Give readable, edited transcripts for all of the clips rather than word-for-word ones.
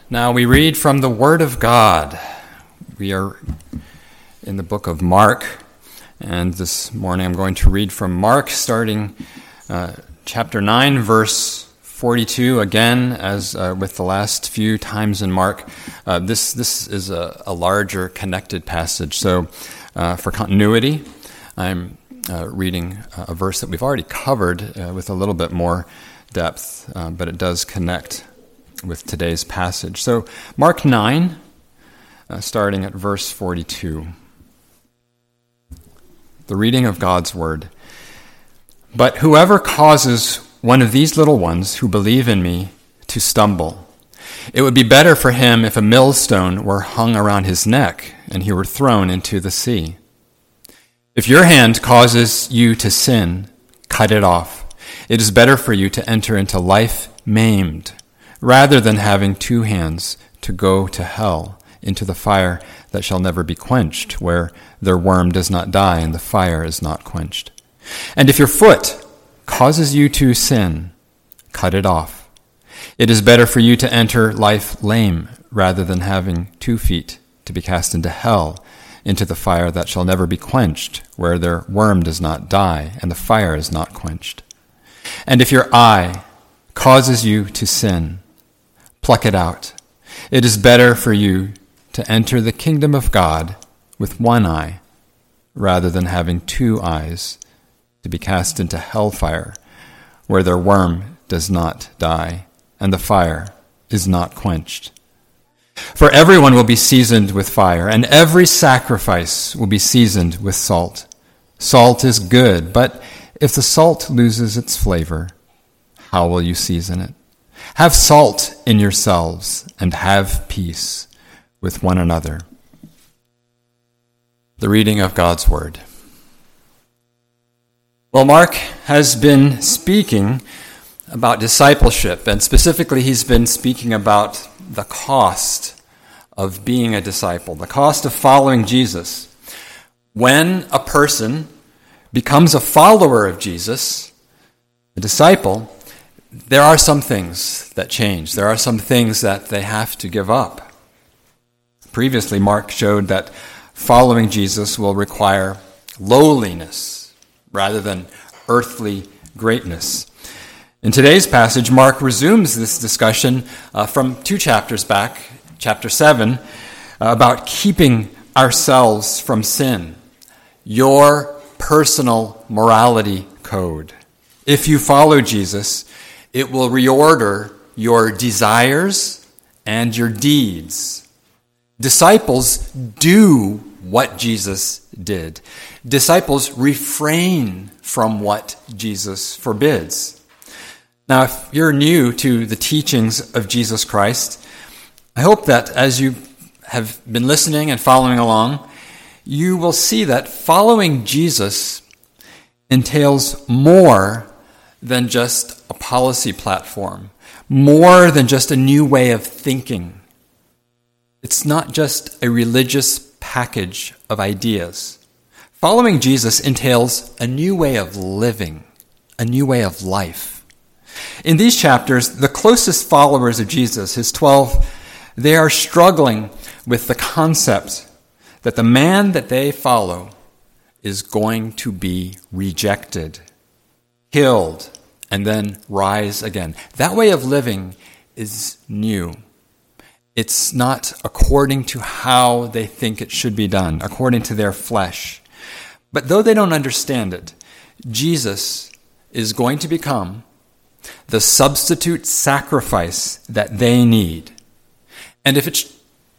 Now we read from the Word of God. We are in the book of Mark, and this morning I'm going to read from Mark, starting chapter 9, verse 42, again, as with the last few times in Mark. This is a larger connected passage, so for continuity, I'm reading a verse that we've already covered with a little bit more depth, but it does connect with today's passage. So Mark 9, starting at verse 42. The reading of God's word. But whoever causes one of these little ones who believe in me to stumble, it would be better for him if a millstone were hung around his neck and he were thrown into the sea. If your hand causes you to sin, cut it off. It is better for you to enter into life maimed, rather than having two hands to go to hell, into the fire that shall never be quenched, where their worm does not die and the fire is not quenched. And if your foot causes you to sin, cut it off. It is better for you to enter life lame, rather than having 2 feet to be cast into hell, into the fire that shall never be quenched, where their worm does not die and the fire is not quenched. And if your eye causes you to sin, pluck it out. It is better for you to enter the kingdom of God with one eye, rather than having 2 eyes to be cast into hellfire, where their worm does not die and the fire is not quenched. For everyone will be seasoned with fire, and every sacrifice will be seasoned with salt. Salt is good, but if the salt loses its flavor, how will you season it? Have salt in yourselves, and have peace with one another. The reading of God's word. Well, Mark has been speaking about discipleship, and specifically he's been speaking about the cost of being a disciple, the cost of following Jesus. When a person becomes a follower of Jesus, a disciple, there are some things that change. There are some things that they have to give up. Previously, Mark showed that following Jesus will require lowliness rather than earthly greatness. In today's passage, Mark resumes this discussion from 2 chapters back, chapter 7, about keeping ourselves from sin, your personal morality code. If you follow Jesus, it will reorder your desires and your deeds. Disciples do what Jesus did. Disciples refrain from what Jesus forbids. Now, if you're new to the teachings of Jesus Christ, I hope that as you have been listening and following along, you will see that following Jesus entails more than just a policy platform, more than just a new way of thinking. It's not just a religious package of ideas. Following Jesus entails a new way of living, a new way of life. In these chapters, the closest followers of Jesus, his 12, they are struggling with the concept that the man that they follow is going to be rejected, killed, and then rise again. That way of living is new. It's not according to how they think it should be done, according to their flesh. But though they don't understand it, Jesus is going to become the substitute sacrifice that they need. And if it's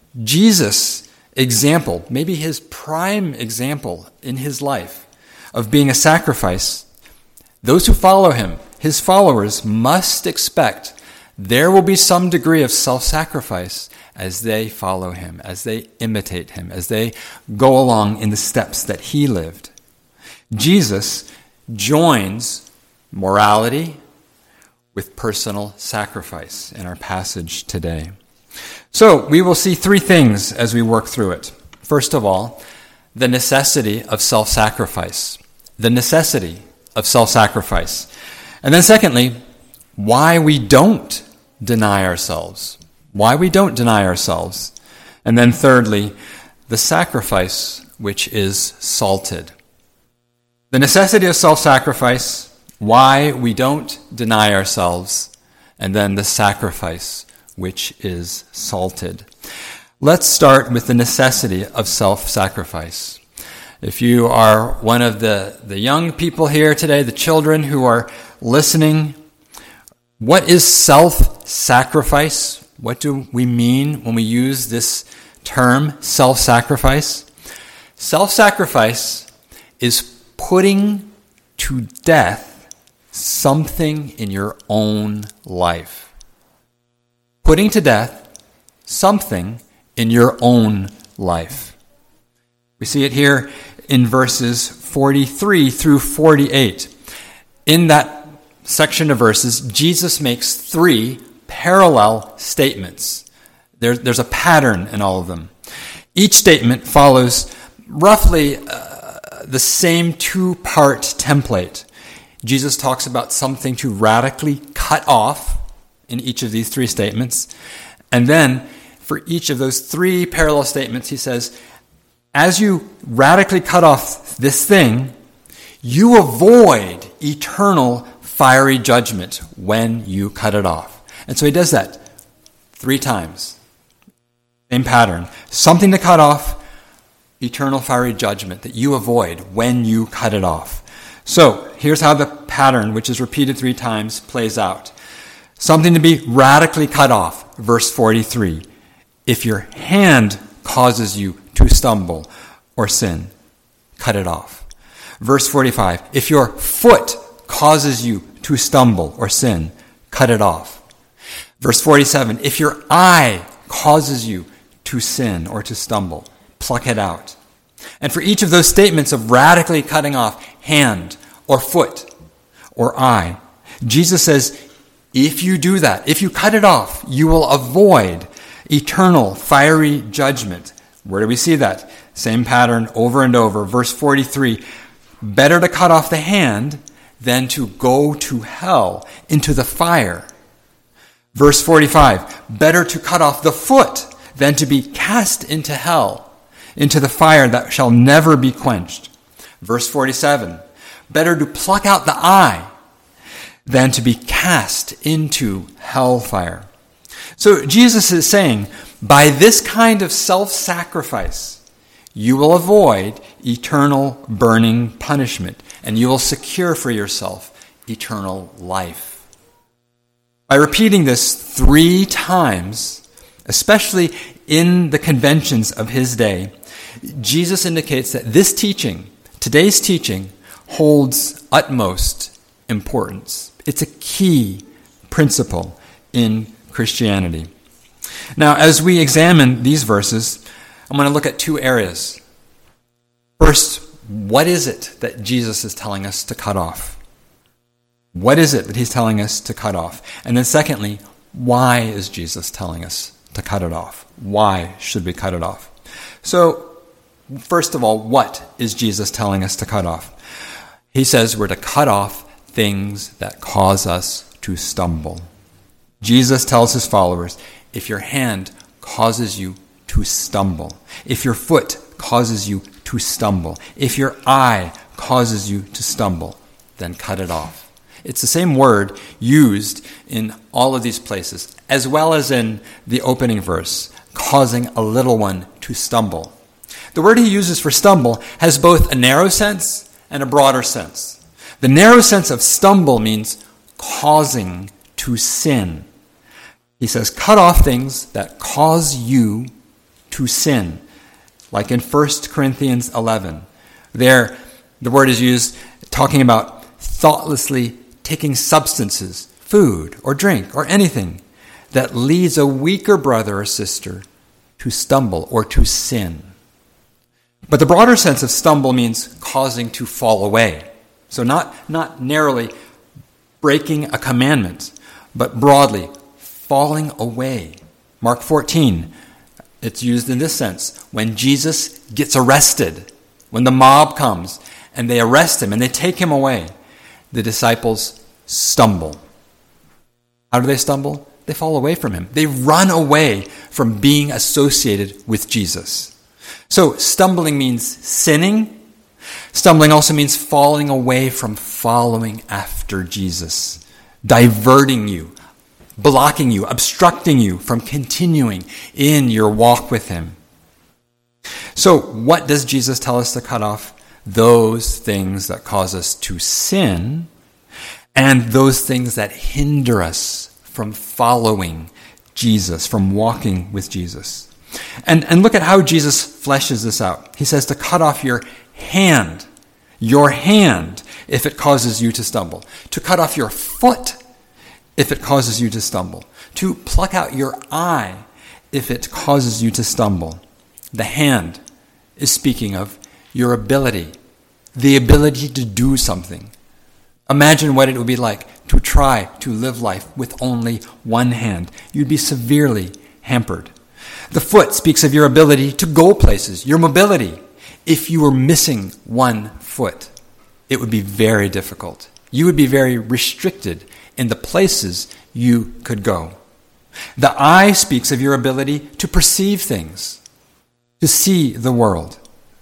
Jesus' example, maybe his prime example in his life of being a sacrifice, those who follow him, his followers, must expect there will be some degree of self-sacrifice as they follow him, as they imitate him, as they go along in the steps that he lived. Jesus joins morality with personal sacrifice in our passage today. So we will see 3 things as we work through it. First of all, the necessity of self-sacrifice. The necessity of self-sacrifice. And then secondly, why we don't deny ourselves. why we don't deny ourselves. And then thirdly, the sacrifice which is salted. The necessity of self-sacrifice, why we don't deny ourselves, and then the sacrifice which is salted. Let's start with the necessity of self-sacrifice. If you are one of the young people here today, the children who are listening, what is self-sacrifice? What do we mean when we use this term, self-sacrifice? Self-sacrifice is putting to death something in your own life. Putting to death something in your own life. We see it here in verses 43 through 48. In that section of verses, Jesus makes three parallel statements. There's a pattern in all of them. Each statement follows roughly the same two-part template. Jesus talks about something to radically cut off in each of these three statements. And then, for each of those three parallel statements, he says, as you radically cut off this thing, you avoid eternal fiery judgment when you cut it off. And so he does that 3 times. Same pattern. Something to cut off, eternal fiery judgment that you avoid when you cut it off. So here's how the pattern, which is repeated 3 times, plays out. Something to be radically cut off. Verse 43. If your hand causes you to stumble or sin, cut it off. Verse 45. If your foot causes you to stumble or sin, cut it off. Verse 47. If your eye causes you to sin or to stumble, pluck it out. And for each of those statements of radically cutting off hand or foot or eye, Jesus says, if you do that, if you cut it off, you will avoid eternal fiery judgment. Where do we see that? Same pattern over and over. Verse 43, better to cut off the hand than to go to hell into the fire. Verse 45, better to cut off the foot than to be cast into hell, into the fire that shall never be quenched. Verse 47, better to pluck out the eye than to be cast into hellfire. So Jesus is saying, by this kind of self-sacrifice, you will avoid eternal burning punishment, and you will secure for yourself eternal life. By repeating this 3 times, especially in the conventions of his day, Jesus indicates that this teaching, today's teaching, holds utmost importance. It's a key principle in Christianity. Now, as we examine these verses, I'm going to look at 2 areas. First, what is it that Jesus is telling us to cut off? What is it that he's telling us to cut off? And then secondly, why is Jesus telling us to cut it off? Why should we cut it off? So, first of all, what is Jesus telling us to cut off? He says we're to cut off things that cause us to stumble. Jesus tells his followers, if your hand causes you to stumble, if your foot causes you to stumble, if your eye causes you to stumble, then cut it off. It's the same word used in all of these places, as well as in the opening verse, causing a little one to stumble. The word he uses for stumble has both a narrow sense and a broader sense. The narrow sense of stumble means causing to sin. He says, cut off things that cause you to sin. Like in 1 Corinthians 11. There, the word is used talking about thoughtlessly taking substances, food or drink or anything that leads a weaker brother or sister to stumble or to sin. But the broader sense of stumble means causing to fall away. So not narrowly breaking a commandment, but broadly falling away. Mark 14, it's used in this sense. When Jesus gets arrested, when the mob comes and they arrest him and they take him away, the disciples stumble. How do they stumble? they fall away from him. They run away from being associated with Jesus. So stumbling means sinning. Stumbling also means falling away from following after Jesus, diverting you, blocking you, obstructing you from continuing in your walk with him. So what does Jesus tell us to cut off? Those things that cause us to sin and those things that hinder us from following Jesus, from walking with Jesus. And look at how Jesus fleshes this out. He says to cut off your hand, if it causes you to stumble. To cut off your foot, if it causes you to stumble. To pluck out your eye, if it causes you to stumble. The hand is speaking of your ability, the ability to do something. Imagine what it would be like to try to live life with only one hand. You'd be severely hampered. The foot speaks of your ability to go places, your mobility. If you were missing one foot, it would be very difficult. You would be very restricted in the places you could go. The eye speaks of your ability to perceive things, to see the world.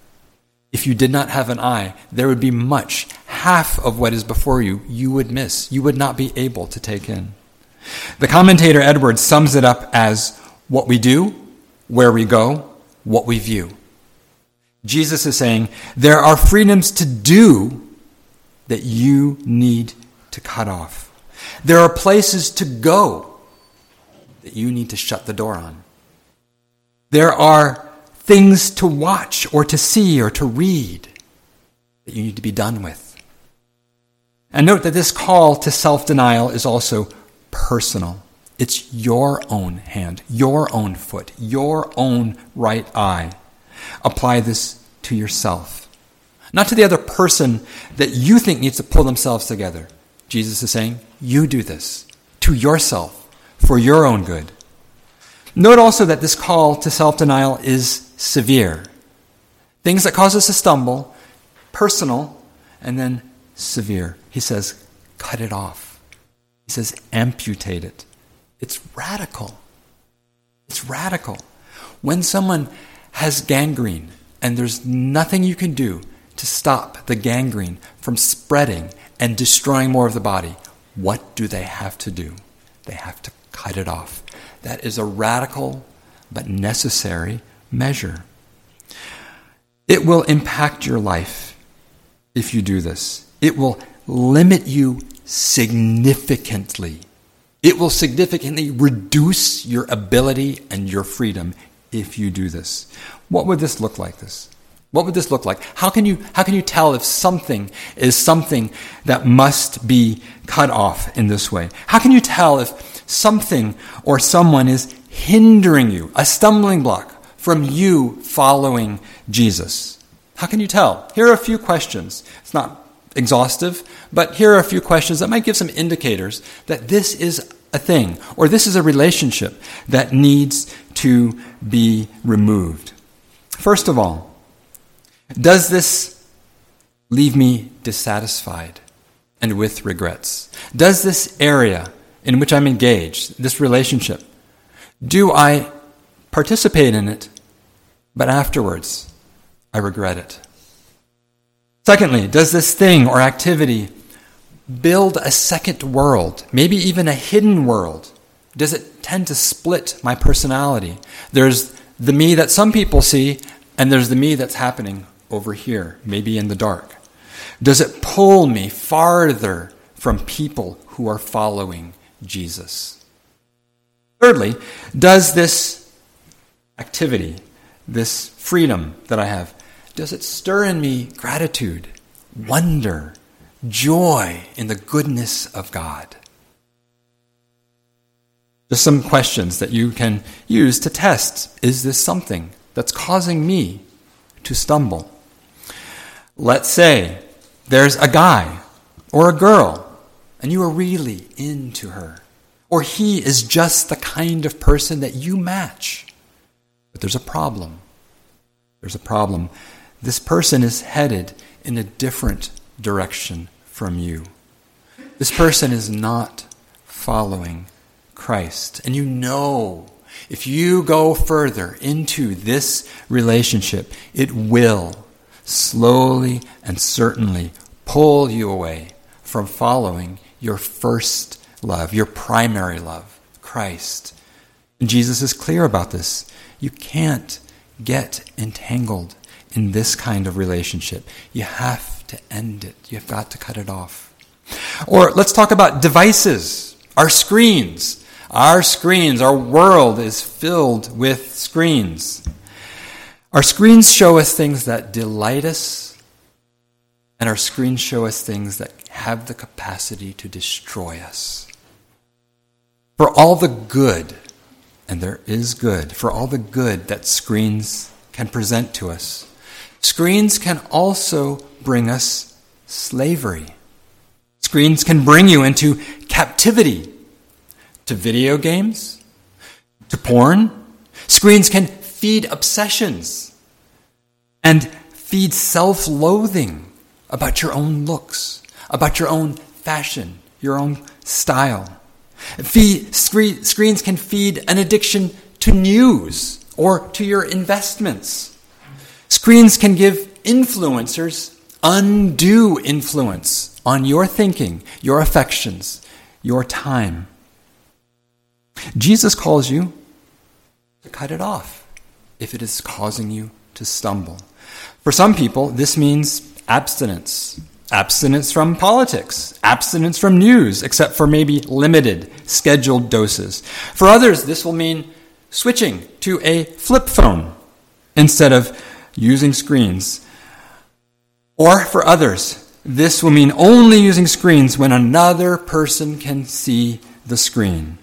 If you did not have an eye, there would be much, half of what is before you, you would miss. You would not be able to take in. The commentator Edwards sums it up as what we do, where we go, what we view. Jesus is saying there are freedoms to do that you need to cut off. There are places to go that you need to shut the door on. There are things to watch or to see or to read that you need to be done with. And note that this call to self-denial is also personal. It's your own hand, your own foot, your own right eye. Apply this to yourself. Not to the other person that you think needs to pull themselves together. Jesus is saying, you do this to yourself for your own good. Note also that this call to self-denial is severe. Things that cause us to stumble, personal, and then severe. He says, cut it off. He says, amputate it. It's radical. It's radical. When someone has gangrene and there's nothing you can do to stop the gangrene from spreading and destroying more of the body, what do they have to do? They have to cut it off. That is a radical but necessary measure. It will impact your life if you do this. It will limit you significantly. It will significantly reduce your ability and your freedom if you do this. What would this look like? What would this look like? How can you tell if something is something that must be cut off in this way? How can you tell if something or someone is hindering you, a stumbling block from you following Jesus? How can you tell? Here are a few questions. It's not exhaustive, but here are a few questions that might give some indicators that this is a thing or this is a relationship that needs to be removed. First of all, does this leave me dissatisfied and with regrets? Does this area in which I'm engaged, this relationship, do I participate in it, but afterwards I regret it? Secondly, does this thing or activity build a second world, maybe even a hidden world? Does it tend to split my personality? There's the me that some people see, and there's the me that's happening over here, maybe in the dark. Does it pull me farther from people who are following Jesus? Thirdly, does this activity, this freedom that I have, does it stir in me gratitude, wonder, joy in the goodness of God? Just some questions that you can use to test. Is this something that's causing me to stumble? Let's say there's a guy or a girl and you are really into her, or he is just the kind of person that you match. But there's a problem. There's a problem. This person is headed in a different direction from you. This person is not following Christ, and you know if you go further into this relationship, it will slowly and certainly pull you away from following your first love, your primary love, Christ. And Jesus is clear about this. You can't get entangled in this kind of relationship. You have to end it. You've got to cut it off. Or let's talk about devices, our screens. Our world is filled with screens. Our screens show us things that delight us, and our screens show us things that have the capacity to destroy us. For all the good, and there is good, for all the good that screens can present to us, screens can also bring us slavery. Screens can bring you into captivity, to video games, to porn. Screens can feed obsessions and feed self-loathing about your own looks, about your own fashion, your own style. Screens can feed an addiction to news or to your investments. Screens can give influencers undue influence on your thinking, your affections, your time. Jesus calls you to cut it off if it is causing you to stumble. For some people, this means abstinence. Abstinence from politics, abstinence from news, except for maybe limited, scheduled doses. For others, this will mean switching to a flip phone instead of using screens. Or for others, this will mean only using screens when another person can see the screen.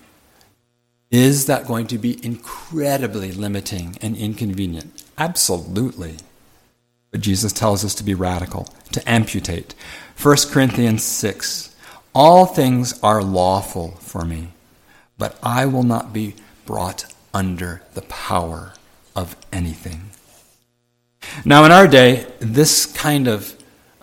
Is that going to be incredibly limiting and inconvenient? Absolutely. But Jesus tells us to be radical, to amputate. 1 Corinthians 6, all things are lawful for me, but I will not be brought under the power of anything. Now in our day, this kind of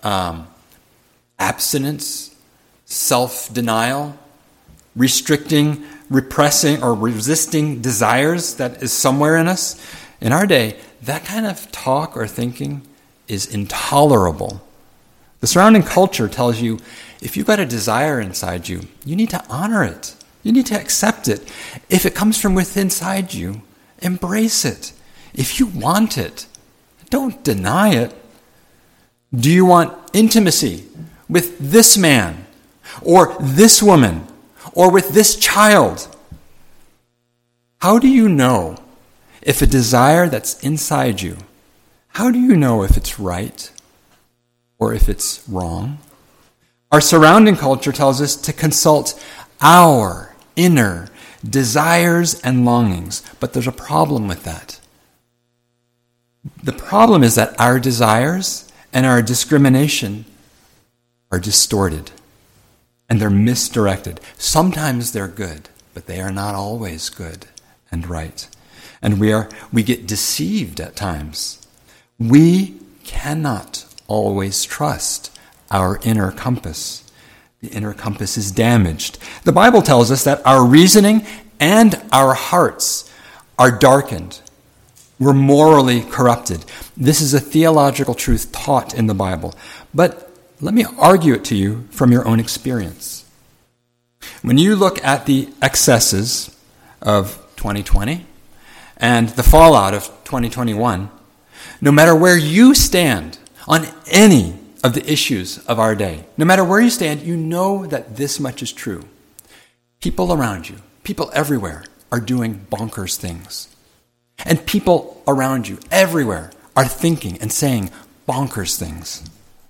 abstinence, self-denial, restricting, repressing, or resisting desires that is somewhere in us, in our day, that kind of talk or thinking is intolerable. The surrounding culture tells you, if you've got a desire inside you, you need to honor it. You need to accept it. If it comes from within inside you, embrace it. If you want it, don't deny it. Do you want intimacy with this man, or this woman, or with this child? How do you know if a desire that's inside you, how do you know if it's right or if it's wrong? Our surrounding culture tells us to consult our inner desires and longings, but there's a problem with that. The problem is that our desires and our discrimination are distorted and they're misdirected. Sometimes they're good, but they are not always good and right. And we get deceived at times. We cannot always trust our inner compass. The inner compass is damaged. The Bible tells us that our reasoning and our hearts are darkened. We're morally corrupted. This is a theological truth taught in the Bible. But let me argue it to you from your own experience. When you look at the excesses of 2020 and the fallout of 2021, no matter where you stand on any of the issues of our day, no matter where you stand, you know that this much is true. People around you, people everywhere, are doing bonkers things. And people around you, everywhere, are thinking and saying bonkers things.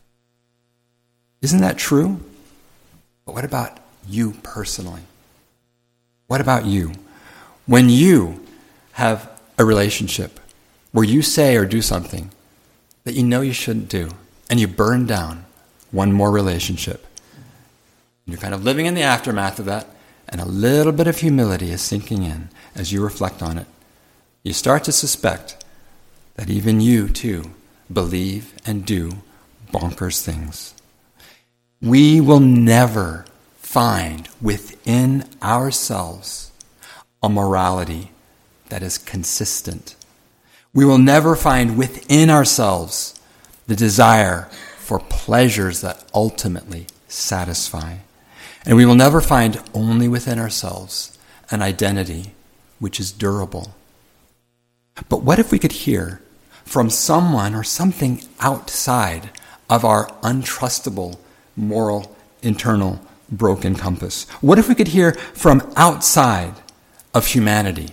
Isn't that true? But what about you personally? What about you? When you have a relationship where you say or do something that you know you shouldn't do, and you burn down one more relationship, you're kind of living in the aftermath of that, and a little bit of humility is sinking in as you reflect on it. You start to suspect that even you, too, believe and do bonkers things. We will never find within ourselves a morality that is consistent. We will never find within ourselves the desire for pleasures that ultimately satisfy. And we will never find only within ourselves an identity which is durable. But what if we could hear from someone or something outside of our untrustable, moral, internal, broken compass? What if we could hear from outside of humanity?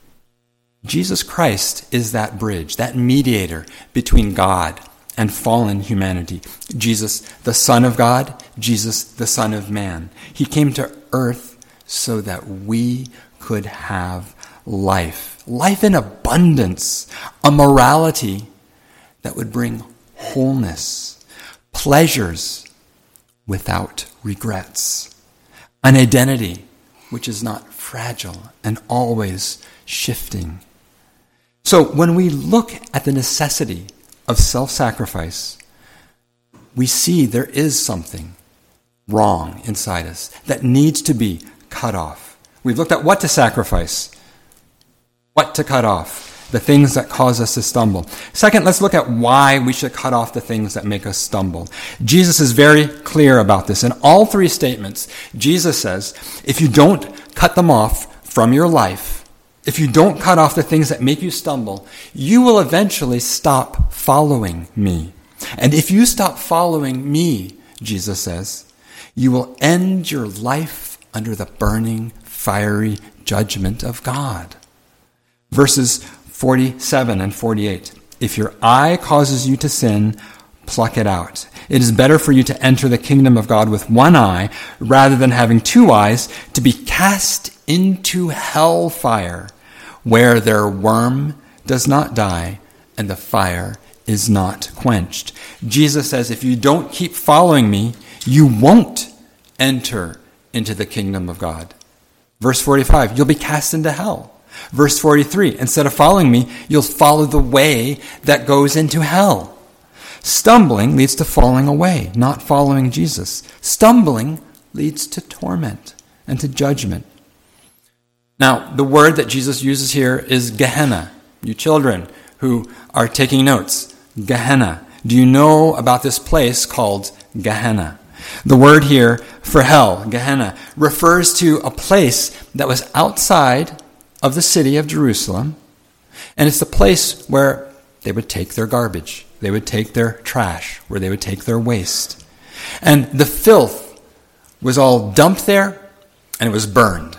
Jesus Christ is that bridge, that mediator between God and fallen humanity. Jesus, the Son of God, Jesus, the Son of Man. He came to earth so that we could have life in abundance, a morality that would bring wholeness, pleasures without regrets, an identity which is not fragile and always shifting. So when we look at the necessity of self-sacrifice, we see there is something wrong inside us that needs to be cut off. We've looked at what to sacrifice, what to cut off, the things that cause us to stumble. Second, let's look at why we should cut off the things that make us stumble. Jesus is very clear about this. In all three statements, Jesus says, if you don't cut them off from your life, if you don't cut off the things that make you stumble, you will eventually stop following me. And if you stop following me, Jesus says, you will end your life under the burning, fiery judgment of God. Verses 47 and 48. If your eye causes you to sin, pluck it out. It is better for you to enter the kingdom of God with one eye rather than having two eyes, to be cast into hellfire, where their worm does not die and the fire is not quenched. Jesus says, if you don't keep following me, you won't enter into the kingdom of God. Verse 45, you'll be cast into hell. Verse 43, instead of following me, you'll follow the way that goes into hell. Stumbling leads to falling away, not following Jesus. Stumbling leads to torment and to judgment. Now, the word that Jesus uses here is Gehenna. You children who are taking notes, Gehenna. Do you know about this place called Gehenna? The word here for hell, Gehenna, refers to a place that was outside of the city of Jerusalem, and it's the place where they would take their garbage, they would take their trash, where they would take their waste. And the filth was all dumped there, and it was burned.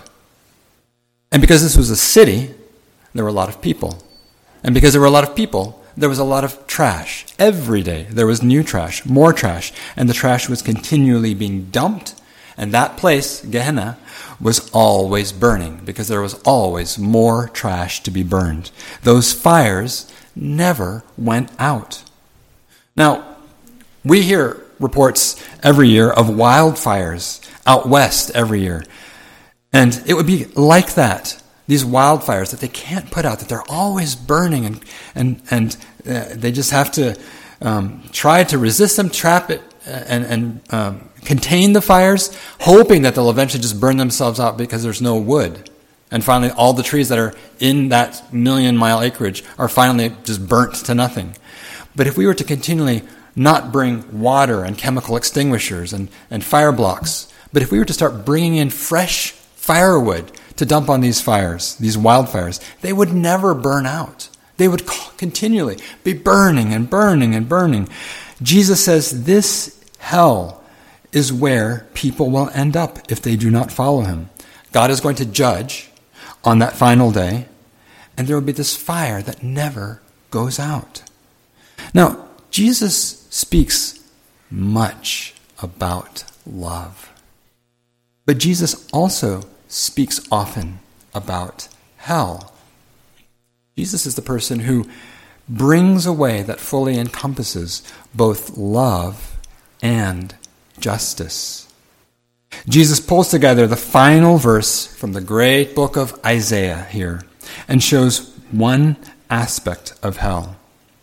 And because this was a city, there were a lot of people. And because there were a lot of people, there was a lot of trash. Every day there was new trash, more trash, and the trash was continually being dumped. And that place, Gehenna, was always burning because there was always more trash to be burned. Those fires never went out. Now, we hear reports every year of wildfires out west every year. And it would be like that, these wildfires that they can't put out, that they're always burning, and they just have to try to resist them, trap it, and contain the fires, hoping that they'll eventually just burn themselves out because there's no wood. And finally, all the trees that are in that 1,000,000-mile acreage are finally just burnt to nothing. But if we were to continually not bring water and chemical extinguishers and fire blocks, but if we were to start bringing in fresh firewood to dump on these fires, these wildfires, they would never burn out. They would continually be burning and burning and burning. Jesus says this hell is where people will end up if they do not follow him. God is going to judge on that final day, and there will be this fire that never goes out. Now, Jesus speaks much about love, but Jesus also speaks often about hell. Jesus is the person who brings a way that fully encompasses both love and justice. Jesus pulls together the final verse from the great book of Isaiah here and shows one aspect of hell.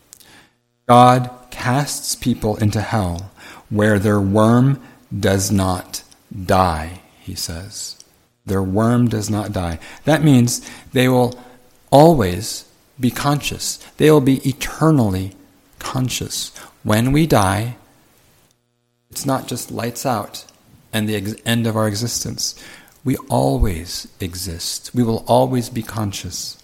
God casts people into hell where their worm does not die, he says. Their worm does not die. That means they will always be conscious. They will be eternally conscious. When we die, it's not just lights out and the end of our existence. We always exist. We will always be conscious.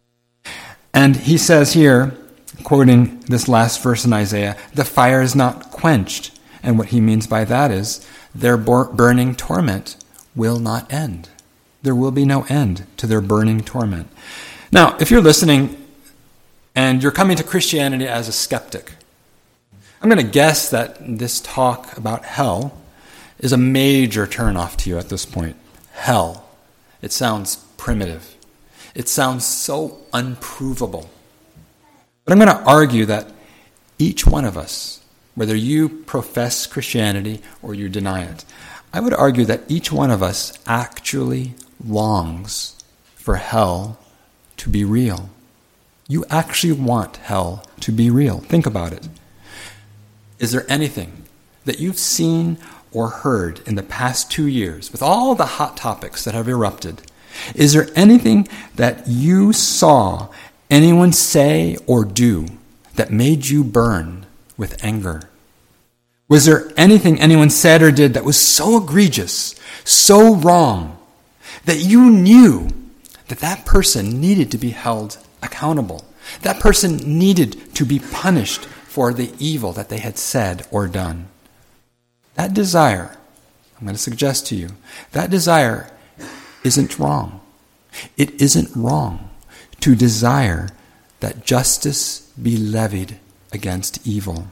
And he says here, quoting this last verse in Isaiah, the fire is not quenched. And what he means by that is their burning torment will not end. There will be no end to their burning torment. Now, if you're listening and you're coming to Christianity as a skeptic, I'm going to guess that this talk about hell is a major turnoff to you at this point. Hell. It sounds primitive. It sounds so unprovable. But I'm going to argue that each one of us, whether you profess Christianity or you deny it, I would argue that each one of us actually longs for hell to be real. You actually want hell to be real. Think about it. Is there anything that you've seen or heard in the past 2 years, with all the hot topics that have erupted, is there anything that you saw anyone say or do that made you burn with anger? Was there anything anyone said or did that was so egregious, so wrong, that you knew that that person needed to be held accountable? That person needed to be punished for the evil that they had said or done. That desire, I'm going to suggest to you, that desire isn't wrong. It isn't wrong to desire that justice be levied against evil.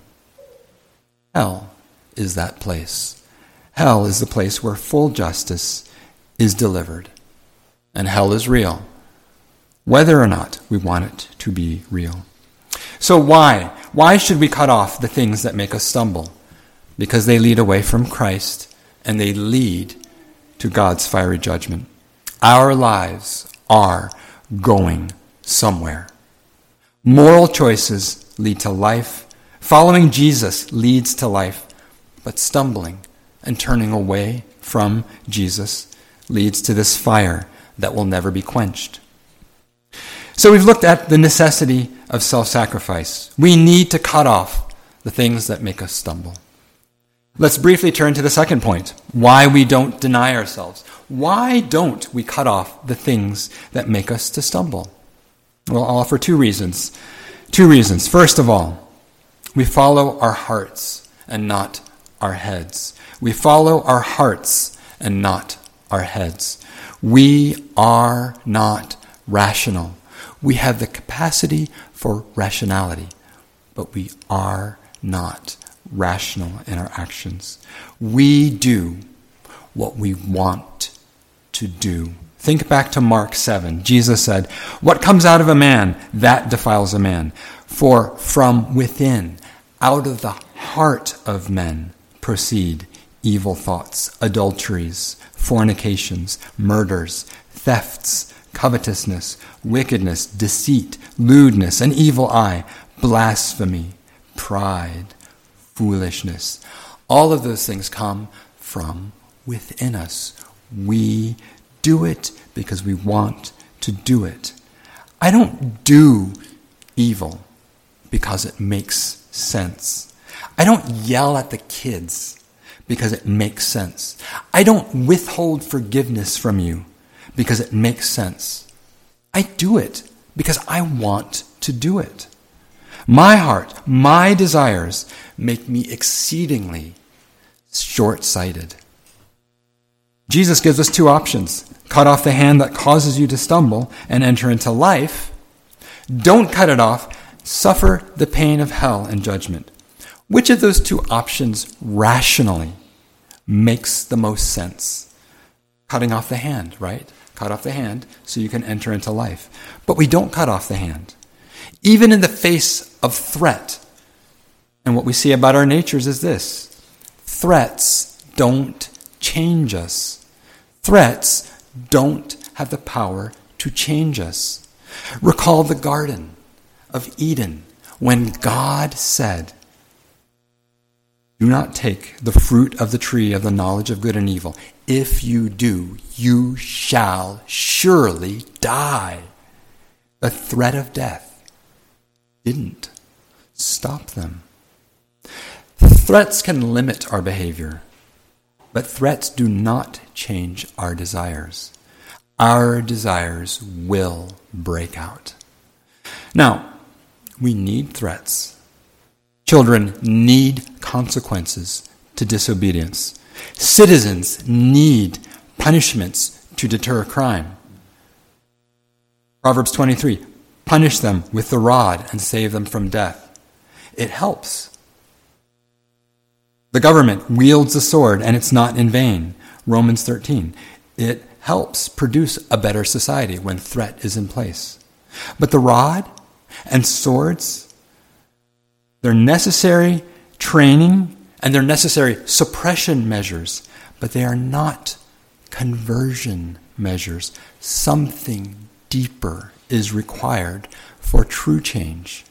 Hell is that place. Hell is the place where full justice is delivered. And hell is real, whether or not we want it to be real. So why? Why should we cut off the things that make us stumble? Because they lead away from Christ and they lead to God's fiery judgment. Our lives are going somewhere. Moral choices lead to life. Following Jesus leads to life. But stumbling and turning away from Jesus leads to this fire that will never be quenched. So we've looked at the necessity of self-sacrifice. We need to cut off the things that make us stumble. Let's briefly turn to the second point, why we don't deny ourselves. Why don't we cut off the things that make us to stumble? Well, I'll offer two reasons. First of all, we follow our hearts and not our heads. We follow our hearts and not our heads. We are not rational. We have the capacity for rationality, but we are not rational in our actions. We do what we want to do. Think back to Mark 7. Jesus said, "What comes out of a man, that defiles a man. For from within, out of the heart of men, proceed evil thoughts, adulteries, fornications, murders, thefts, covetousness, wickedness, deceit, lewdness, an evil eye, blasphemy, pride, foolishness." All of those things come from within us. We do it because we want to do it. I don't do evil because it makes sense. I don't yell at the kids because it makes sense. I don't withhold forgiveness from you because it makes sense. I do it because I want to do it. My heart, my desires make me exceedingly short-sighted. Jesus gives us two options. Cut off the hand that causes you to stumble and enter into life. Don't cut it off. Suffer the pain of hell and judgment. Which of those two options rationally makes the most sense? Cutting off the hand, right? Cut off the hand so you can enter into life. But we don't cut off the hand. Even in the face of threat. And what we see about our natures is this. Threats don't change us. Threats don't have the power to change us. Recall the Garden of Eden when God said, "Do not take the fruit of the tree of the knowledge of good and evil. If you do, you shall surely die. The threat of death didn't stop them. Threats can limit our behavior, but threats do not change our desires. Our desires will break out. Now, we need threats. Children need consequences to disobedience. Citizens need punishments to deter crime. Proverbs 23, punish them with the rod and save them from death. It helps. The government wields the sword and it's not in vain. Romans 13, it helps produce a better society when threat is in place. But the rod and swords, they're necessary training and they're necessary suppression measures, but they are not conversion measures. Something deeper is required for true change.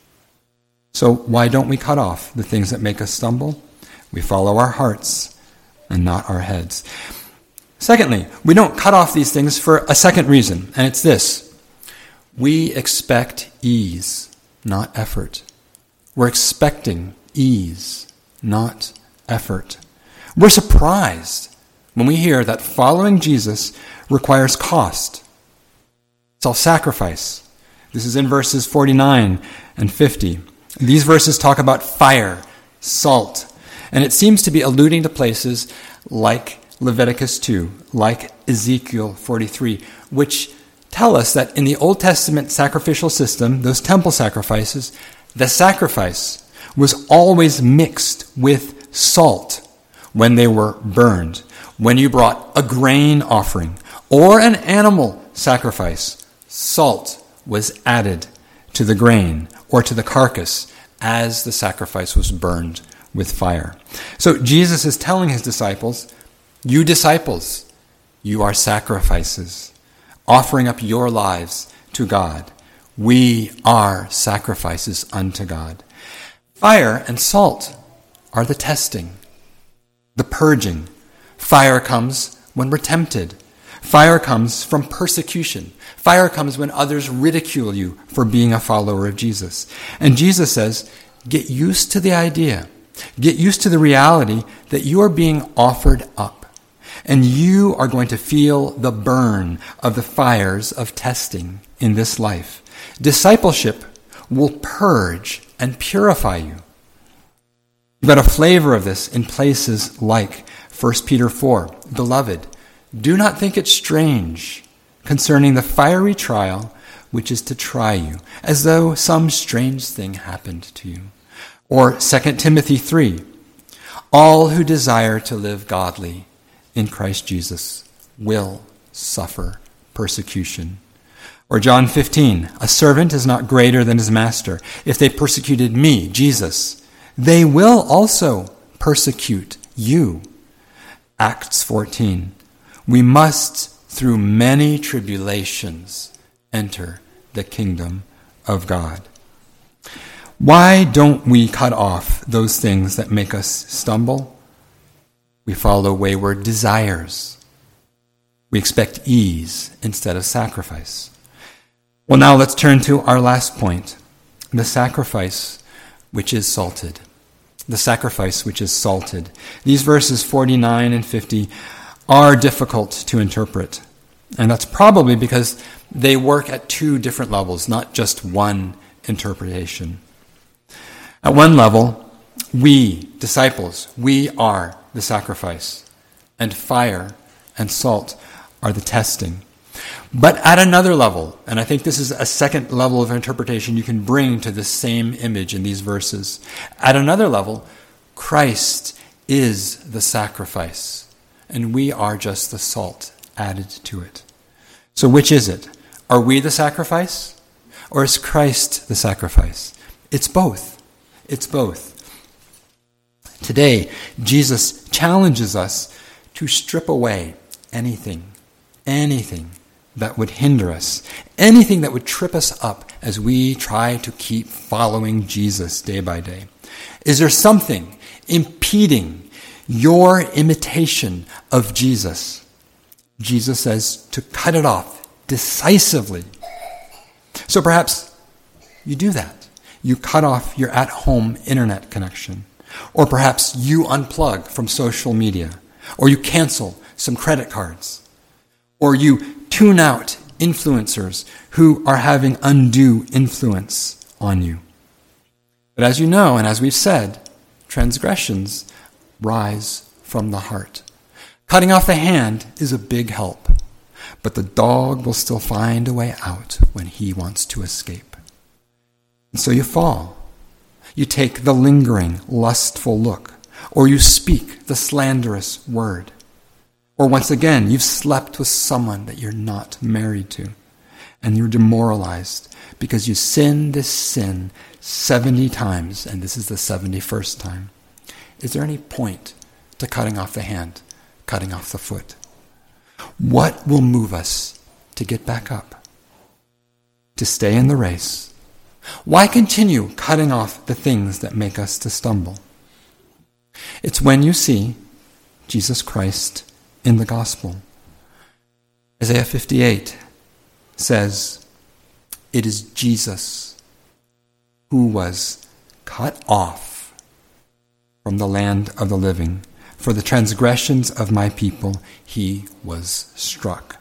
So why don't we cut off the things that make us stumble? We follow our hearts and not our heads. Secondly, we don't cut off these things for a second reason, and it's this. We expect ease, not effort. We're expecting ease, not effort. We're surprised when we hear that following Jesus requires cost, self-sacrifice. This is in verses 49 and 50. These verses talk about fire, salt, and it seems to be alluding to places like Leviticus 2, like Ezekiel 43, which tell us that in the Old Testament sacrificial system, those temple sacrifices, the sacrifice was always mixed with salt when they were burned. When you brought a grain offering or an animal sacrifice, salt was added to the grain or to the carcass as the sacrifice was burned with fire. So Jesus is telling his disciples, you disciples, you are sacrifices, offering up your lives to God. We are sacrifices unto God. Fire and salt are the testing, the purging. Fire comes when we're tempted. Fire comes from persecution. Fire comes when others ridicule you for being a follower of Jesus. And Jesus says, get used to the idea. Get used to the reality that you are being offered up. And you are going to feel the burn of the fires of testing in this life. Discipleship will purge and purify you. You've got a flavor of this in places like 1 Peter 4. Beloved, do not think it strange concerning the fiery trial which is to try you, as though some strange thing happened to you. Or 2 Timothy 3. All who desire to live godly in Christ Jesus will suffer persecution. Or John 15, a servant is not greater than his master. If they persecuted me, Jesus, they will also persecute you. Acts 14, we must, through many tribulations, enter the kingdom of God. Why don't we cut off those things that make us stumble? We follow wayward desires. We expect ease instead of sacrifice. Well, now let's turn to our last point, the sacrifice which is salted. The sacrifice which is salted. These verses 49 and 50 are difficult to interpret. And that's probably because they work at two different levels, not just one interpretation. At one level, we, disciples, we are the sacrifice, and fire and salt are the testing. But at another level, and I think this is a second level of interpretation you can bring to the same image in these verses. At another level, Christ is the sacrifice, and we are just the salt added to it. So which is it? Are we the sacrifice, or is Christ the sacrifice? It's both. It's both. Today, Jesus challenges us to strip away anything that would hinder us, anything that would trip us up as we try to keep following Jesus day by day. Is there something impeding your imitation of Jesus? Jesus says to cut it off decisively. So perhaps you do that. You cut off your at-home internet connection. Or perhaps you unplug from social media. Or you cancel some credit cards. Or you tune out influencers who are having undue influence on you. But as you know, and as we've said, transgressions rise from the heart. Cutting off the hand is a big help, but the dog will still find a way out when he wants to escape. And so you fall. You take the lingering, lustful look, or you speak the slanderous word. Or once again, you've slept with someone that you're not married to, and you're demoralized because you sinned this sin 70 times, and this is the 71st time. Is there any point to cutting off the hand, cutting off the foot? What will move us to get back up, to stay in the race? Why continue cutting off the things that make us to stumble? It's when you see Jesus Christ in the gospel. Isaiah 58 says, "It is Jesus who was cut off from the land of the living. For the transgressions of my people he was struck."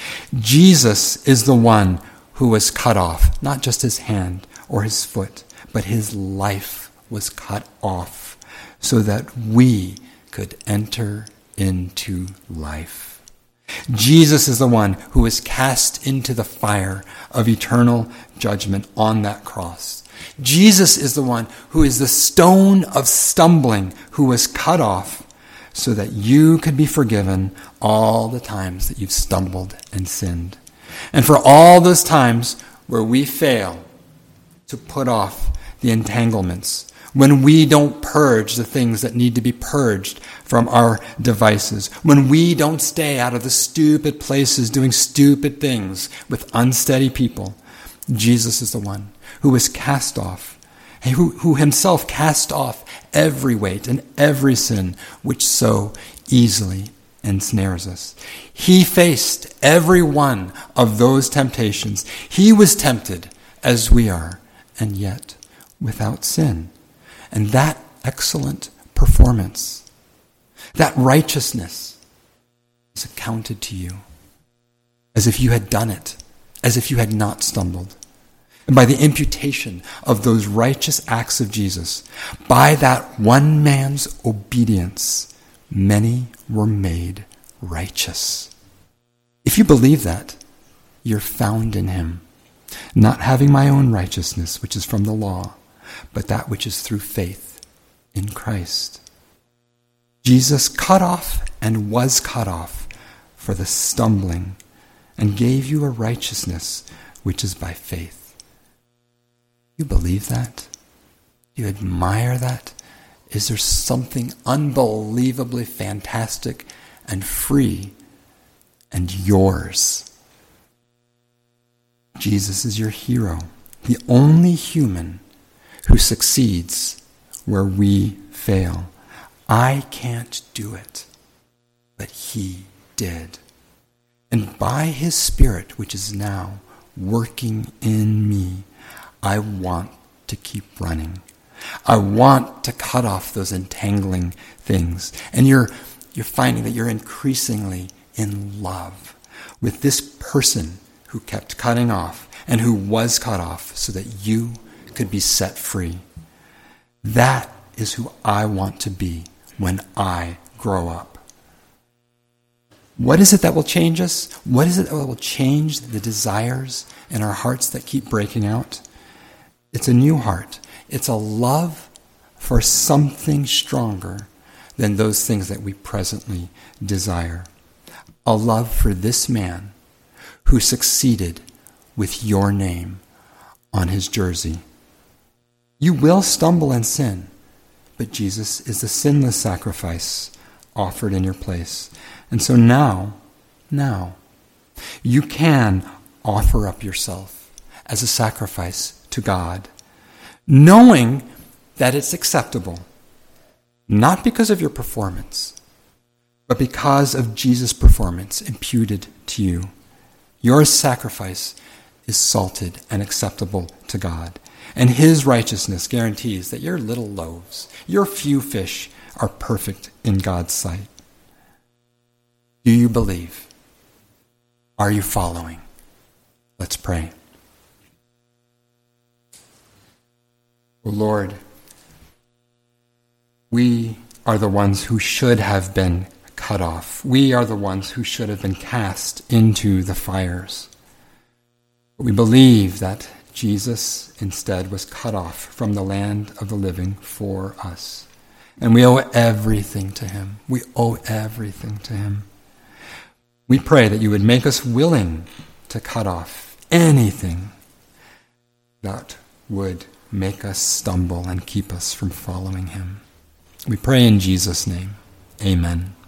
Jesus is the one who was cut off, not just his hand or his foot, but his life was cut off so that we could enter into life. Jesus is the one who was cast into the fire of eternal judgment on that cross. Jesus is the one who is the stone of stumbling, who was cut off so that you could be forgiven all the times that you've stumbled and sinned. And for all those times where we fail to put off the entanglements, when we don't purge the things that need to be purged from our devices, when we don't stay out of the stupid places doing stupid things with unsteady people, Jesus is the one who was cast off, and who himself cast off every weight and every sin which so easily ensnares us. He faced every one of those temptations. He was tempted as we are, and yet without sin. And that excellent performance, that righteousness, is accounted to you as if you had done it, as if you had not stumbled. And by the imputation of those righteous acts of Jesus, by that one man's obedience, many were made righteous. If you believe that, you're found in him, not having my own righteousness, which is from the law, but that which is through faith in Christ. Jesus cut off and was cut off for the stumbling and gave you a righteousness which is by faith. You believe that? You admire that? Is there something unbelievably fantastic and free and yours? Jesus is your hero, the only human who succeeds where we fail. I can't do it, but he did. And by his Spirit, which is now working in me, I want to keep running. I want to cut off those entangling things. And you're finding that you're increasingly in love with this person who kept cutting off and who was cut off so that you could be set free. That is who I want to be when I grow up. What is it that will change us? What is it that will change the desires in our hearts that keep breaking out? It's a new heart. It's a love for something stronger than those things that we presently desire. A love for this man who succeeded with your name on his jersey. You will stumble and sin, but Jesus is the sinless sacrifice offered in your place. And so now, you can offer up yourself as a sacrifice to God, knowing that it's acceptable, not because of your performance, but because of Jesus' performance imputed to you. Your sacrifice is salted and acceptable to God, and his righteousness guarantees that your little loaves, your few fish, are perfect in God's sight. Do you believe? Are you following? Let's pray. O Lord, we are the ones who should have been cut off. We are the ones who should have been cast into the fires. But we believe that Jesus instead was cut off from the land of the living for us. And we owe everything to him. We owe everything to him. We pray that you would make us willing to cut off anything that would make us stumble and keep us from following him. We pray in Jesus' name. Amen.